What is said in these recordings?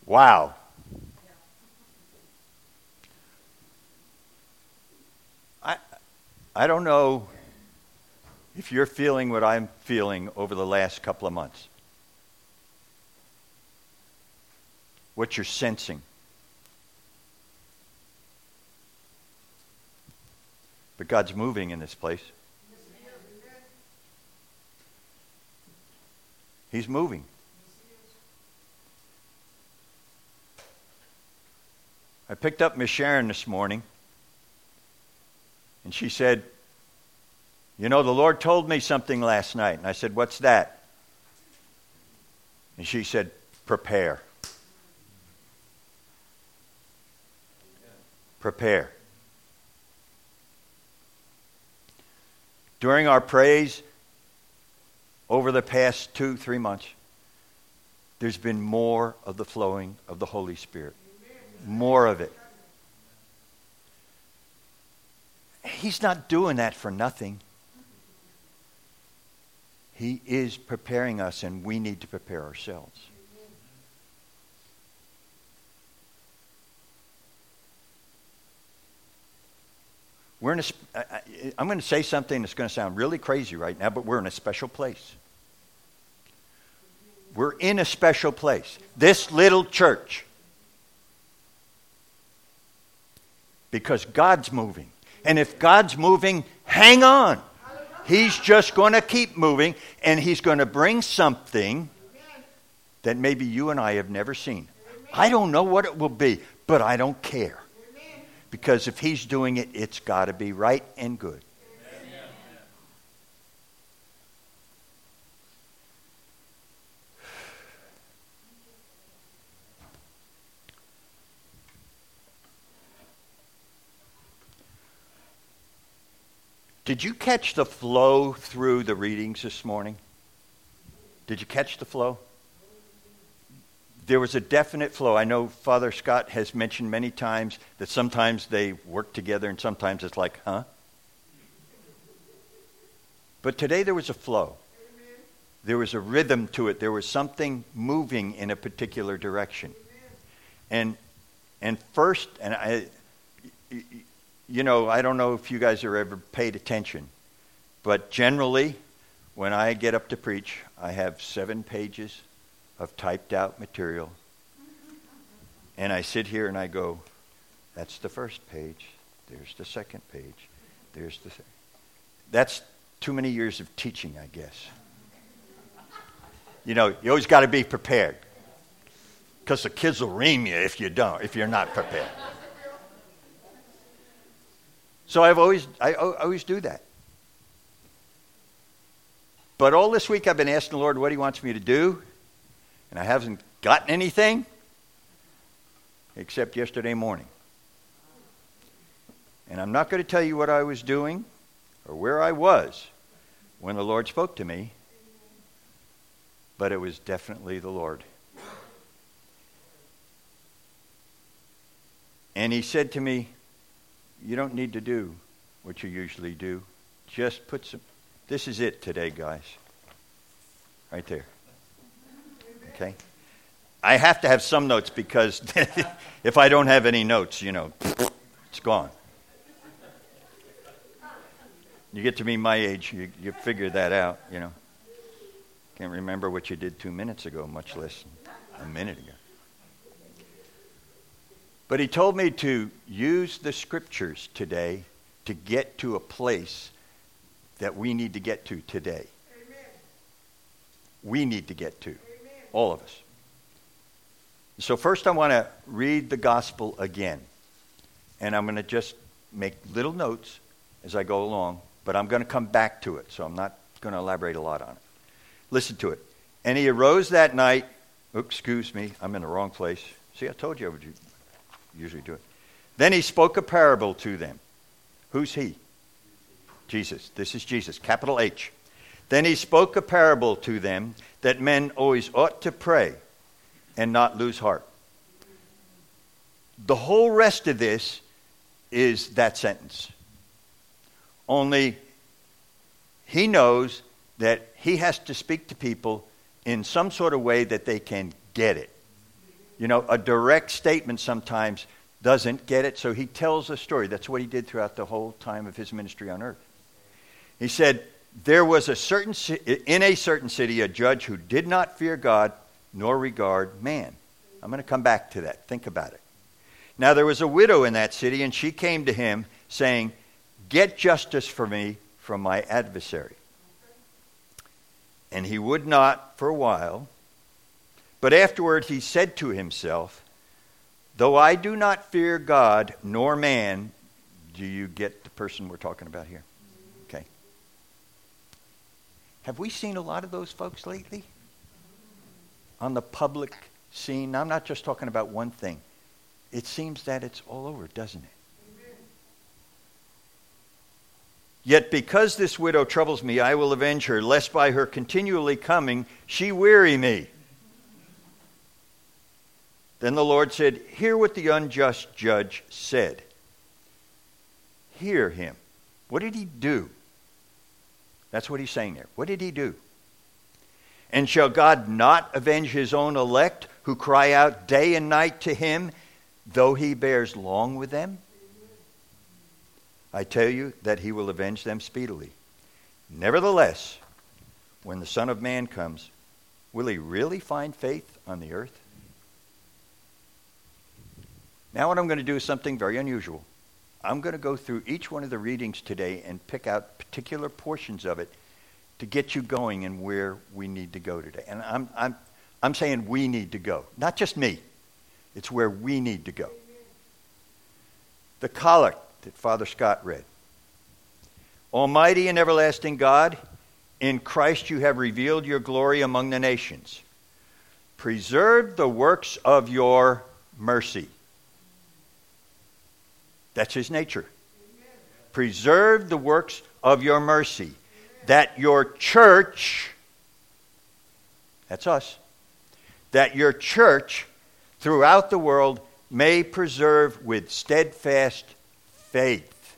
Wow. I don't know if you're feeling what I'm feeling over the last couple of months. What you're sensing. But God's moving in this place. He's moving. I picked up Miss Sharon this morning, and she said, "You know, the Lord told me something last night." And I said, "What's that?" And she said, "Prepare. Prepare." During our praise over the past 2-3 months, there's been more of the flowing of the Holy Spirit. More of it. He's not doing that for nothing. He is preparing us, and we need to prepare ourselves. We're in I'm going to say something that's going to sound really crazy right now, but we're in a special place. We're in a special place. This little church. Because God's moving. And if God's moving, hang on. He's just going to keep moving, and He's going to bring something that maybe you and I have never seen. I don't know what it will be, but I don't care. Because if He's doing it, it's got to be right and good. Did you catch the flow through the readings this morning? Did you catch the flow? There was a definite flow. I know Father Scott has mentioned many times that sometimes they work together and sometimes it's like, huh? But today there was a flow. There was a rhythm to it. There was something moving in a particular direction. And first, you know, I don't know if you guys have ever paid attention, but generally, when I get up to preach, I have 7 pages of typed out material. And I sit here and I go, that's the first page. There's the second page. There's the That's too many years of teaching, I guess. You know, you always got to be prepared. Because the kids will ream you if you're not prepared. So I always do that. But all this week I've been asking the Lord what He wants me to do. And I haven't gotten anything except yesterday morning. And I'm not going to tell you what I was doing or where I was when the Lord spoke to me. But it was definitely the Lord. And He said to me, you don't need to do what you usually do. Just put some... This is it today, guys. Right there. Okay? I have to have some notes because if I don't have any notes, you know, it's gone. You get to be my age, you figure that out, you know. Can't remember what you did 2 minutes ago, much less a minute ago. But He told me to use the scriptures today to get to a place that we need to get to today. Amen. We need to get to. Amen. All of us. So first I want to read the gospel again. And I'm going to just make little notes as I go along. But I'm going to come back to it. So I'm not going to elaborate a lot on it. Listen to it. And He arose that night. Oops, excuse me. I'm in the wrong place. See, I told you I would usually do it. Then He spoke a parable to them. Who's He? Jesus. This is Jesus, capital H. Then He spoke a parable to them that men always ought to pray and not lose heart. The whole rest of this is that sentence. Only He knows that He has to speak to people in some sort of way that they can get it. You know, a direct statement sometimes doesn't get it, so he tells a story. That's what he did throughout the whole time of his ministry on earth. He said, there was in a certain city a judge who did not fear God nor regard man. I'm going to come back to that. Think about it. Now there was a widow in that city, and she came to him saying, get justice for me from my adversary. And he would not for a while, but afterward he said to himself, though I do not fear God nor man. Do you get the person we're talking about here? Okay. Have we seen a lot of those folks lately? On the public scene? I'm not just talking about one thing. It seems that it's all over, doesn't it? Yet because this widow troubles me, I will avenge her, lest by her continually coming she weary me. Then the Lord said, hear what the unjust judge said. Hear him. What did he do? That's what he's saying there. What did he do? And shall God not avenge his own elect who cry out day and night to him, though he bears long with them? I tell you that he will avenge them speedily. Nevertheless, when the Son of Man comes, will he really find faith on the earth? Now what I'm going to do is something very unusual. I'm going to go through each one of the readings today and pick out particular portions of it to get you going in where we need to go today. And I'm saying we need to go. Not just me. It's where we need to go. The collect that Father Scott read. Almighty and everlasting God, in Christ you have revealed your glory among the nations. Preserve the works of your mercy. That's his nature. Preserve the works of your mercy, that your church, that's us, that your church throughout the world may preserve with steadfast faith.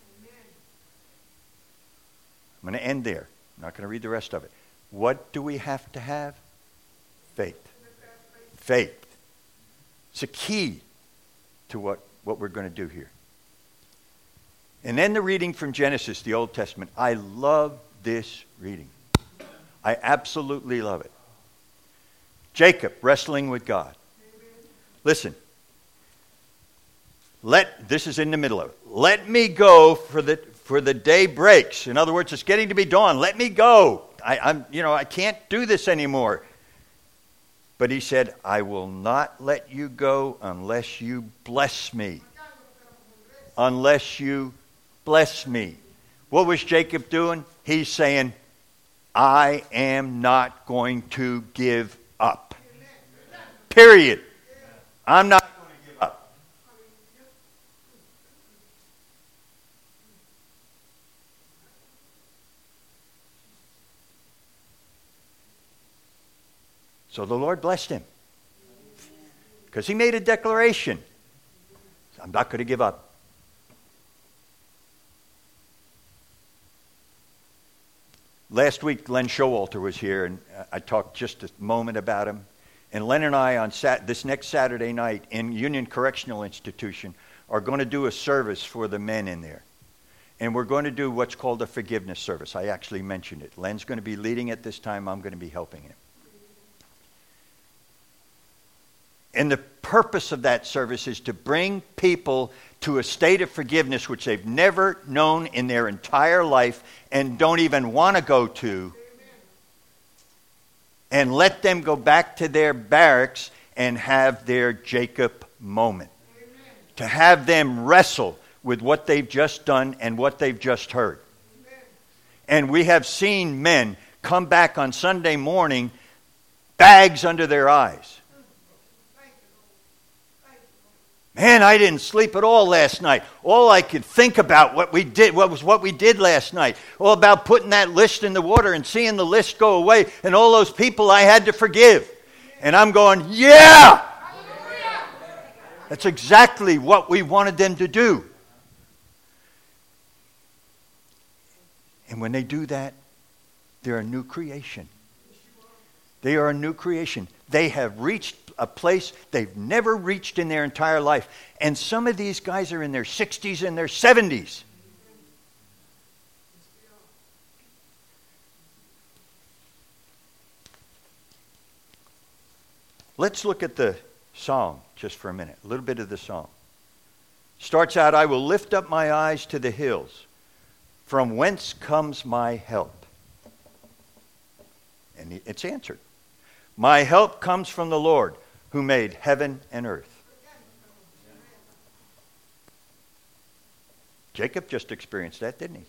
I'm going to end there. I'm not going to read the rest of it. What do we have to have? Faith. Faith. It's a key to what we're going to do here. And then the reading from Genesis, the Old Testament. I love this reading. I absolutely love it. Jacob wrestling with God. Listen. This is in the middle of it. Let me go for the day breaks. In other words, it's getting to be dawn. Let me go. I can't do this anymore. But he said, I will not let you go unless you bless me. Unless you bless me. What was Jacob doing? He's saying, I am not going to give up. Period. I'm not going to give up. So the Lord blessed him. Because he made a declaration. I'm not going to give up. Last week, Len Showalter was here, and I talked just a moment about him. And Len and I, on this next Saturday night in Union Correctional Institution, are going to do a service for the men in there. And we're going to do what's called a forgiveness service. I actually mentioned it. Len's going to be leading it this time. I'm going to be helping him. And the purpose of that service is to bring people to a state of forgiveness which they've never known in their entire life and don't even want to go to. And let them go back to their barracks and have their Jacob moment. To have them wrestle with what they've just done and what they've just heard. And we have seen men come back on Sunday morning, bags under their eyes. Man, I didn't sleep at all last night. All I could think about what we did last night. All about putting that list in the water and seeing the list go away and all those people I had to forgive. And I'm going, yeah! That's exactly what we wanted them to do. And when they do that, they're a new creation. They are a new creation. They have reached a place they've never reached in their entire life. And some of these guys are in their 60s and their 70s. Let's look at the song just for a minute. A little bit of the song. Starts out, I will lift up my eyes to the hills. From whence comes my help? And it's answered. My help comes from the Lord, who made heaven and earth. Jacob just experienced that, didn't he?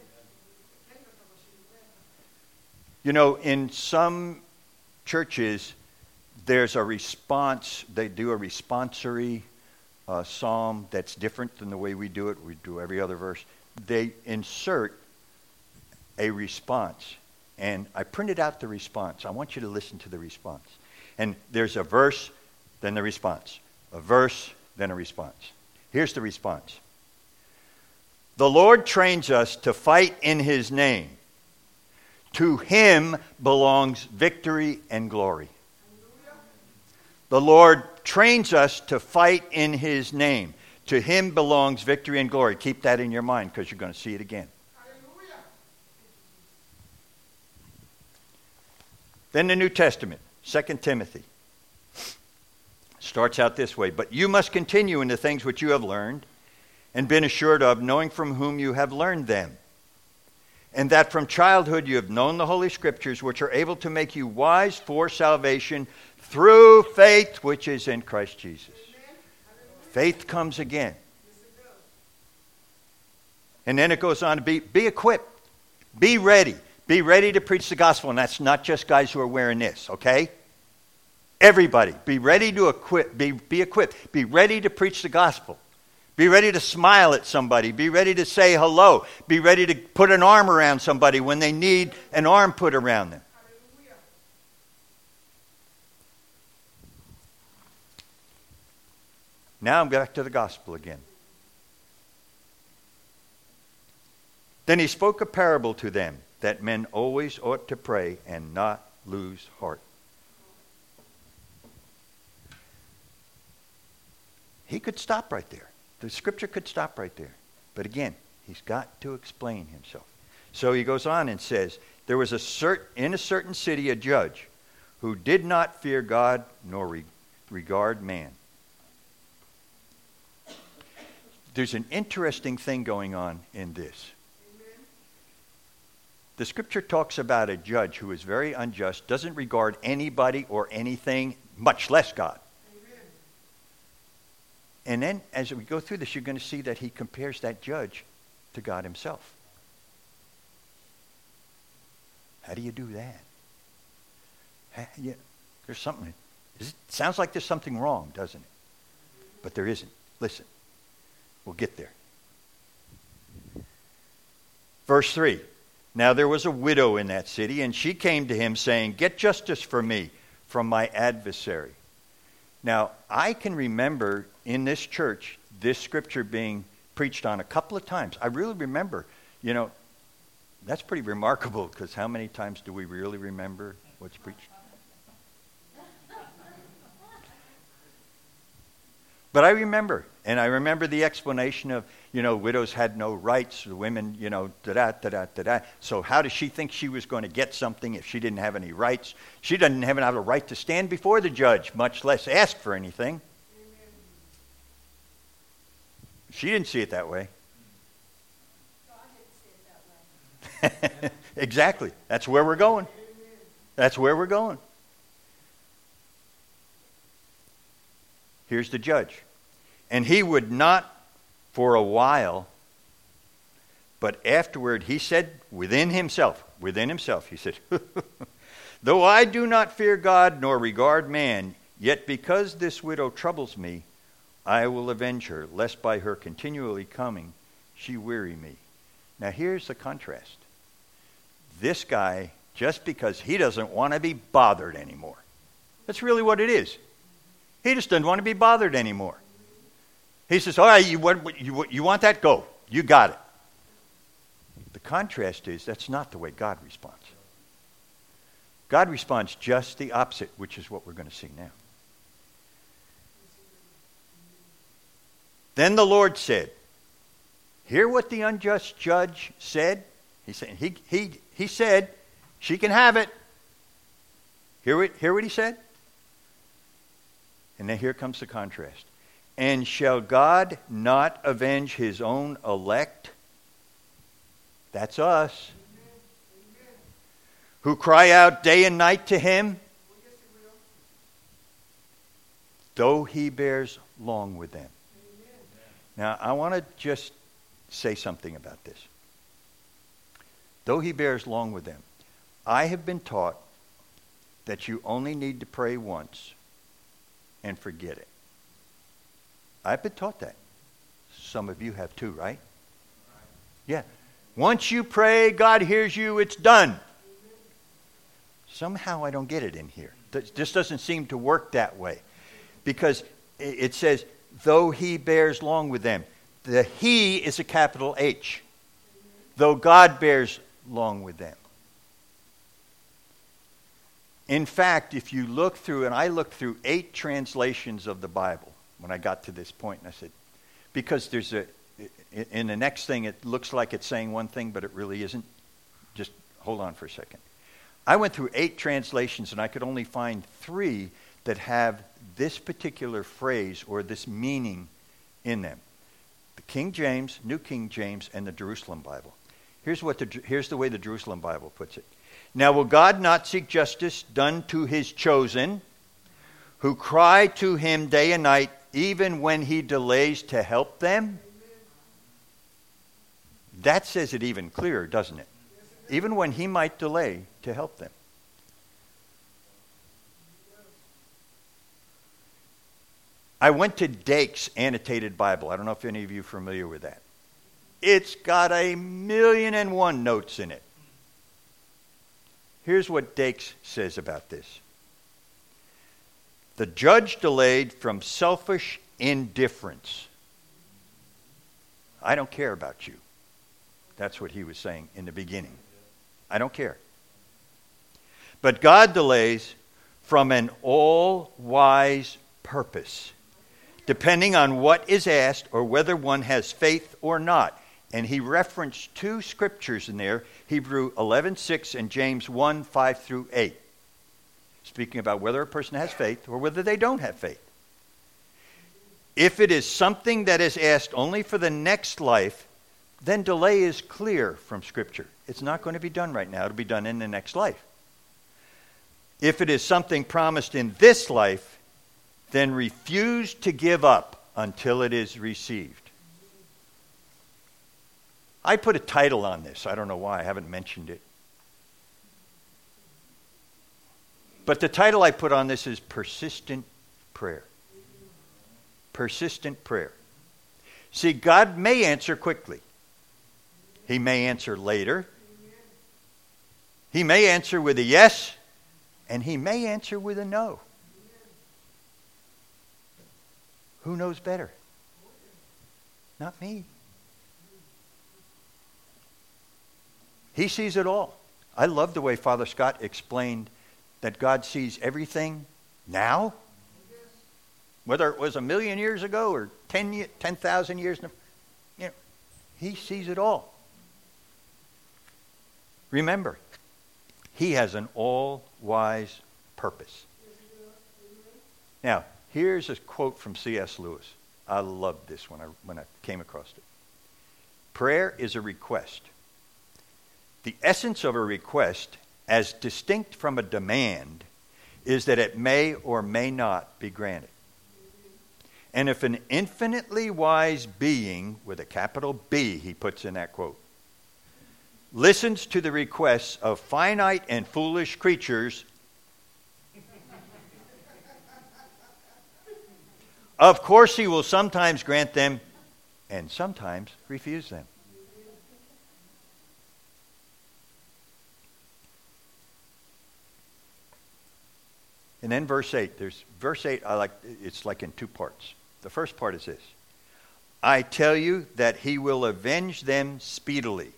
You know, in some churches, there's a response. They do a responsory psalm that's different than the way we do it. We do every other verse. They insert a response. And I printed out the response. I want you to listen to the response. And there's a verse, then the response. A verse, then a response. Here's the response. The Lord trains us to fight in His name. To Him belongs victory and glory. The Lord trains us to fight in His name. To Him belongs victory and glory. Keep that in your mind because you're going to see it again. Then the New Testament, 2 Timothy, starts out this way. But you must continue in the things which you have learned and been assured of, knowing from whom you have learned them. And that from childhood you have known the Holy Scriptures, which are able to make you wise for salvation through faith which is in Christ Jesus. Faith comes again. And then it goes on to be equipped. Be ready. Be ready to preach the gospel. And that's not just guys who are wearing this, okay? Everybody. Be ready to be equipped. Be ready to preach the gospel. Be ready to smile at somebody. Be ready to say hello. Be ready to put an arm around somebody when they need an arm put around them. Now I'm back to the gospel again. Then he spoke a parable to them, that men always ought to pray and not lose heart. He could stop right there. The scripture could stop right there. But again, he's got to explain himself. So he goes on and says, there was in a certain city a judge who did not fear God nor regard man. There's an interesting thing going on in this. The scripture talks about a judge who is very unjust, doesn't regard anybody or anything, much less God. Amen. And then as we go through this, you're going to see that he compares that judge to God himself. How do you do that? There's something. It sounds like there's something wrong, doesn't it? But there isn't. Listen, we'll get there. Verse 3. Now there was a widow in that city, and she came to him saying, get justice for me from my adversary. Now, I can remember in this church this scripture being preached on a couple of times. I really remember, that's pretty remarkable, because how many times do we really remember what's preached? But I remember, and I remember the explanation of, widows had no rights, the women, da-da. So how does she think she was going to get something if she didn't have any rights? She doesn't even have a right to stand before the judge, much less ask for anything. She didn't see it that way. God didn't see it that way. Exactly. That's where we're going. That's where we're going. Here's the judge. And he would not for a while, but afterward he said within himself, he said, though I do not fear God nor regard man, yet because this widow troubles me, I will avenge her, lest by her continually coming she weary me. Now here's the contrast. This guy, just because he doesn't want to be bothered anymore. That's really what it is. He just doesn't want to be bothered anymore. He says, all right, you want that? Go. You got it. The contrast is that's not the way God responds. God responds just the opposite, which is what we're going to see now. Then the Lord said, hear what the unjust judge said? He said, she can have it. Hear what he said? And then here comes the contrast. And shall God not avenge his own elect? That's us. Who cry out day and night to him? Though he bears long with them. Now, I want to just say something about this. Though he bears long with them. I have been taught that you only need to pray once and forget it. I've been taught that. Some of you have too, right? Yeah. Once you pray, God hears you, it's done. Somehow I don't get it in here. This doesn't seem to work that way. Because it says, though he bears long with them. The he is a capital H. Though God bears long with them. In fact, if you look through, and I looked through 8 translations of the Bible when I got to this point, and I said, because there's in the next thing it looks like it's saying one thing, but it really isn't. Just hold on for a second. I went through 8 translations, and I could only find 3 that have this particular phrase or this meaning in them. The King James, New King James, and the Jerusalem Bible. Here's the way the Jerusalem Bible puts it. Now will God not seek justice done to his chosen, who cry to him day and night, even when he delays to help them? That says it even clearer, doesn't it? Even when he might delay to help them. I went to Dake's Annotated Bible. I don't know if any of you are familiar with that. It's got 1,000,001 notes in it. Here's what Dake's says about this. The judge delayed from selfish indifference. I don't care about you. That's what he was saying in the beginning. I don't care. But God delays from an all-wise purpose, depending on what is asked or whether one has faith or not. And he referenced 2 scriptures in there, Hebrew 11:6 and James 1:5 through 8. Speaking about whether a person has faith or whether they don't have faith. If it is something that is asked only for the next life, then delay is clear from Scripture. It's not going to be done right now. It'll be done in the next life. If it is something promised in this life, then refuse to give up until it is received. I put a title on this. I don't know why. I haven't mentioned it. But the title I put on this is Persistent Prayer. Persistent prayer. See, God may answer quickly. He may answer later. He may answer with a yes, and he may answer with a no. Who knows better? Not me. He sees it all. I love the way Father Scott explained that God sees everything now. Whether it was 1,000,000 years ago or 10,000 years, he sees it all. Remember, he has an all-wise purpose. Now, here's a quote from C.S. Lewis. I loved this when I came across it. Prayer is a request. The essence of a request, as distinct from a demand, is that it may or may not be granted. And if an infinitely wise being, with a capital B, he puts in that quote, listens to the requests of finite and foolish creatures, of course he will sometimes grant them and sometimes refuse them. And then verse 8. Verse 8, it's like in 2 parts. The first part is this. I tell you that he will avenge them speedily.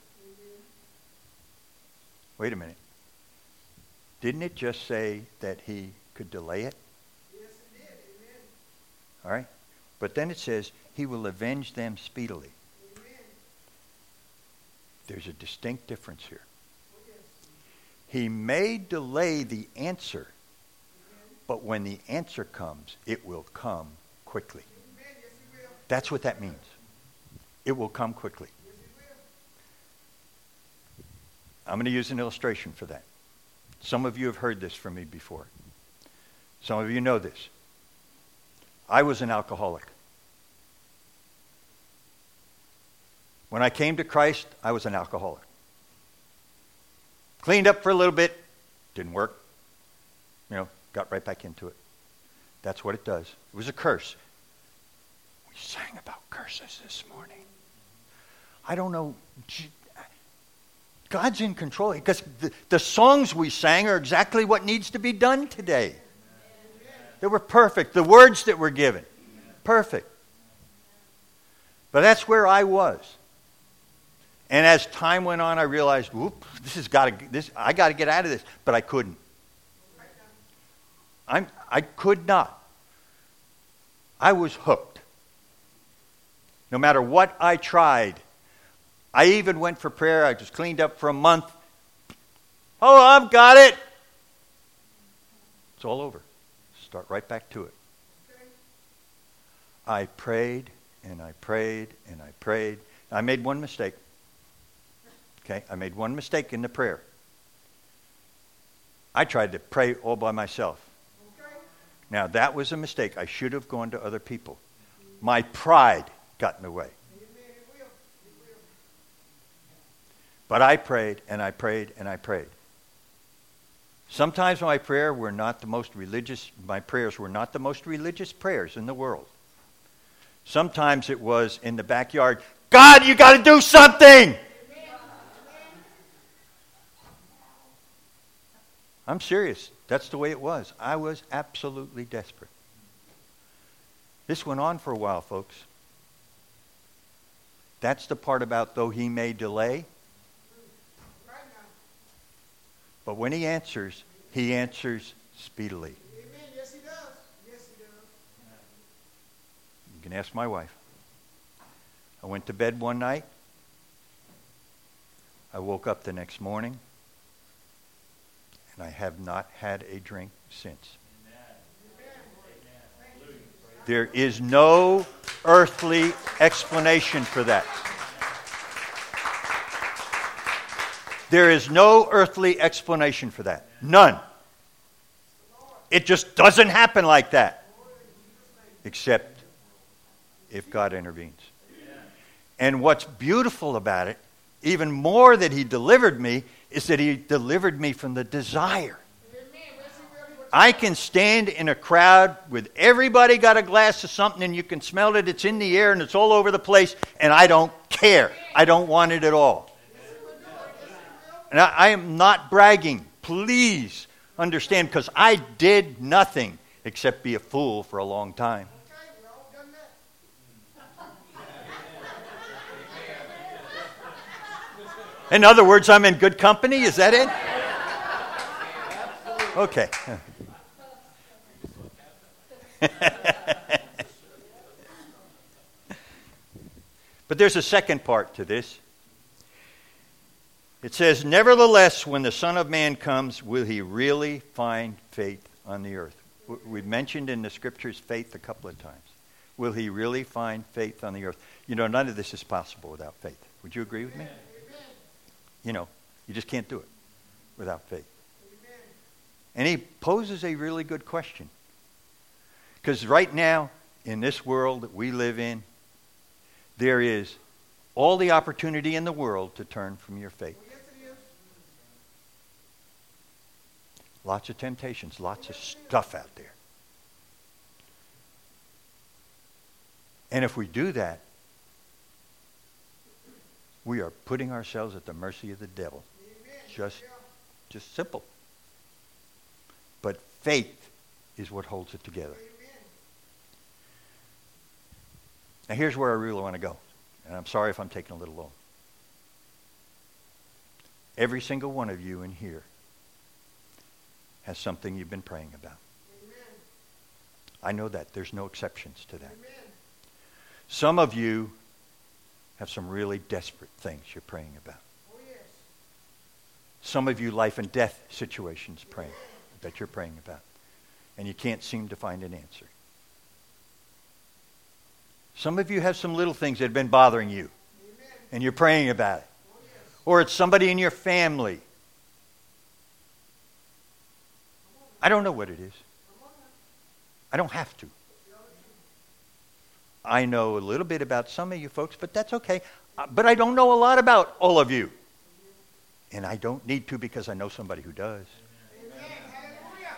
Wait a minute. Didn't it just say that he could delay it? Yes, it did. Amen. All right. But then it says he will avenge them speedily. There's a distinct difference here. He may delay the answer, but when the answer comes, it will come quickly. That's what that means. It will come quickly. I'm going to use an illustration for that. Some of you have heard this from me before. Some of you know this. I was an alcoholic. When I came to Christ, I was an alcoholic. Cleaned up for a little bit, didn't work. Got right back into it. That's what it does. It was a curse. We sang about curses this morning. I don't know. God's in control because the songs we sang are exactly what needs to be done today. They were perfect. The words that were given, perfect. But that's where I was. And as time went on, I realized, I got to get out of this. But I couldn't. I could not. I was hooked. No matter what I tried. I even went for prayer. I just cleaned up for a month. Oh, I've got it. It's all over. Start right back to it. I prayed and I prayed and I prayed. I made one mistake. Okay, I made one mistake in the prayer. I tried to pray all by myself. Now, that was a mistake. I should have gone to other people. My pride got in the way. But I prayed and I prayed and I prayed. Sometimes my prayers were not the most religious prayers in the world. Sometimes it was in the backyard, God, you got to do something! I'm serious. That's the way it was. I was absolutely desperate. This went on for a while, folks. That's the part about though he may delay. But when he answers speedily. Amen. Yes, he does. Yes, he does. You can ask my wife. I went to bed one night. I woke up the next morning. And I have not had a drink since. There is no earthly explanation for that. There is no earthly explanation for that. None. It just doesn't happen like that. Except if God intervenes. And what's beautiful about it, even more that he delivered me, is that he delivered me from the desire. I can stand in a crowd with everybody got a glass of something and you can smell it. It's in the air and it's all over the place. And I don't care. I don't want it at all. And I am not bragging. Please understand, because I did nothing except be a fool for a long time. In other words, I'm in good company. Is that it? Okay. But there's a second part to this. It says, nevertheless, when the Son of Man comes, will he really find faith on the earth? We've mentioned in the scriptures faith a couple of times. Will he really find faith on the earth? None of this is possible without faith. Would you agree with me? You just can't do it without faith. And he poses a really good question. Because right now, in this world that we live in, there is all the opportunity in the world to turn from your faith. Lots of temptations, lots of stuff out there. And if we do that, we are putting ourselves at the mercy of the devil. Just simple. But faith is what holds it together. Now here's where I really want to go. And I'm sorry if I'm taking a little long. Every single one of you in here has something you've been praying about. I know that. There's no exceptions to that. Some of you have some really desperate things you're praying about. Oh, yes. Some of you life and death situations that you're praying about. And you can't seem to find an answer. Some of you have some little things that have been bothering you. Amen. And you're praying about it. Oh, yes. Or it's somebody in your family. I don't know what it is. I don't have to. I know a little bit about some of you folks, but that's okay. But I don't know a lot about all of you. And I don't need to because I know somebody who does. Amen. Hallelujah.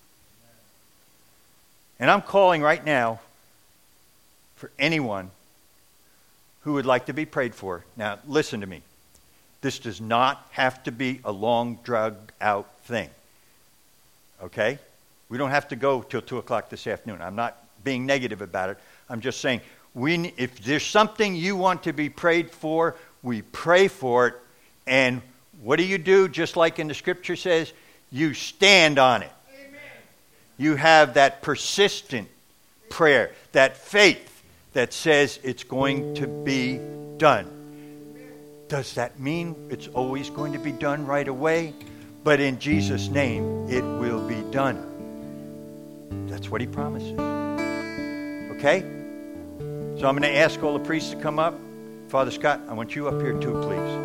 And I'm calling right now for anyone who would like to be prayed for. Now, listen to me. This does not have to be a long, drug-out thing. Okay? We don't have to go till 2 o'clock this afternoon. I'm not being negative about it. I'm just saying, if there's something you want to be prayed for, we pray for it. And what do? Just like in the scripture says, you stand on it. Amen. You have that persistent prayer, that faith that says it's going to be done. Does that mean it's always going to be done right away? But in Jesus' name, it will be done. That's what he promises. Okay? So I'm going to ask all the priests to come up. Father Scott, I want you up here too, please.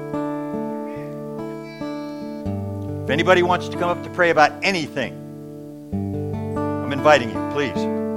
If anybody wants to come up to pray about anything, I'm inviting you, please.